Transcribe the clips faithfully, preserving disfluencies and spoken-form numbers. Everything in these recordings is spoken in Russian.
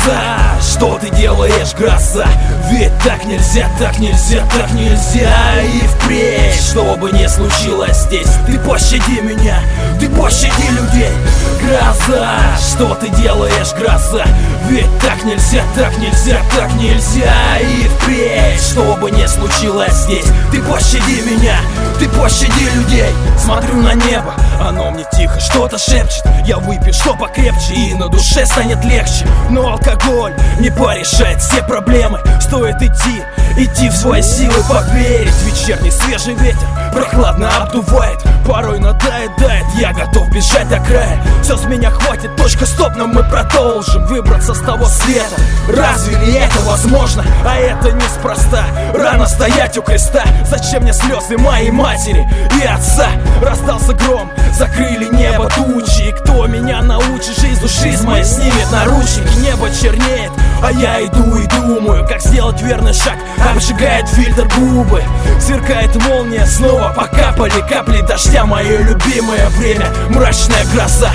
Гроза, что ты делаешь, гроза? Ведь так нельзя, так нельзя, так нельзя. И впредь, что бы ни случилось здесь, ты пощади меня, ты пощади людей. Гроза, что ты делаешь, гроза? Ведь так нельзя, так нельзя, так нельзя. И впредь, что бы ни случилось здесь, ты пощади меня, ты пощади людей. Смотрю на небо, оно мне тихо что-то шепчет. Я выпью что покрепче, и на душе станет легче. Но алкоголь не порешает все проблемы. Стоит идти, идти в свои силы, поверить. Вечерний свежий ветер прохладно обдувает, порой надоедает, я готов бежать до края. Все с меня хватит, точка стоп, но мы продолжим выбраться с того света. Разве ли это возможно? А это неспроста. Рано стоять у креста. Зачем мне слезы моей матери и отца? Раздался гром, закрыли небо тучи. И кто меня научит, жизнь души с моей снимет наручники. Небо чернеет, а я иду и думаю, как сделать верный шаг. Обжигает фильтр губы, сверкает молния снова. Покапали капли дождя, мое любимое время, мрачная гроза.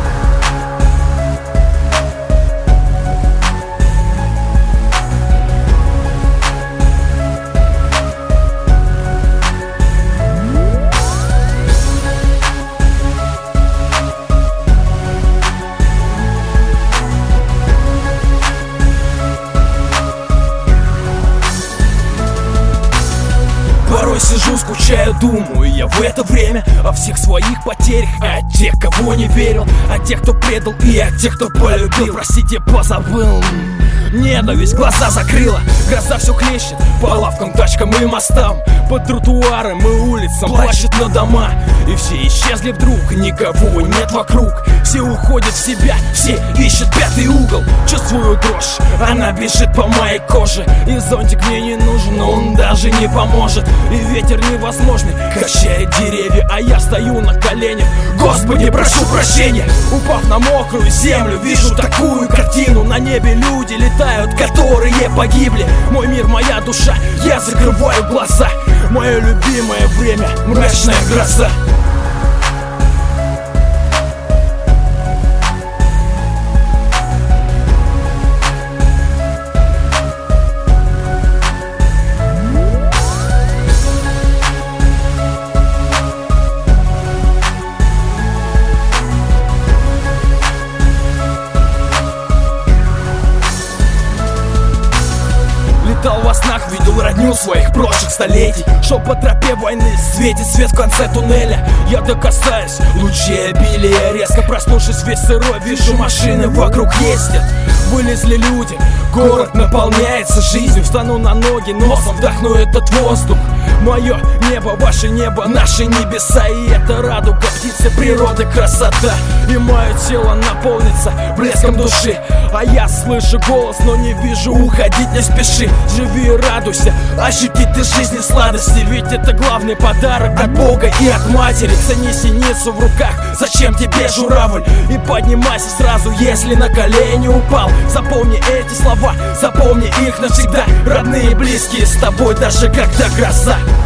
Порой сижу, скучаю, думаю я в это время о всех своих потерях, о тех, кого не верил, о тех, кто предал, и о тех, кто полюбил. Простите, позабыл. Ненависть глаза закрыла, гроза все хлещет по лавкам, тачкам и мостам, по тротуарам и улицам плачет на дома. И все исчезли вдруг, никого нет вокруг. Все уходят в себя, все ищут пятый угол. Чувствую дрожь, она бежит по моей коже. И зонтик мне не нужен, он даже не поможет. И ветер невозможный качает деревья, а я стою на коленях. Господи, прошу прощения. Упав на мокрую землю, вижу такую картину. На небе люди летают, которые погибли. Мой мир, моя душа, я закрываю глаза. Мое любимое время, мрачная гроза. Летал во снах, видел родню своих прошлых столетий. Шел по тропе войны, светит свет в конце туннеля. Я докасаюсь лучей обилия. Резко проснувшись весь сырой, вижу машины вокруг ездят. Вылезли люди, город наполняется жизнью. Встану на ноги, носом вдохну этот воздух. Мое небо, ваше небо, наши небеса. И это радуга, птицы природы, красота. И мое тело наполнится блеском души. А я слышу голос, но не вижу, уходить не спеши. Живи и радуйся, ощути ты жизни сладости. Ведь это главный подарок от Бога и от матери. Цени синицу в руках, зачем тебе журавль? И поднимайся сразу, если на колени упал. Запомни эти слова, запомни их навсегда. Родные и близкие с тобой, даже когда гроза.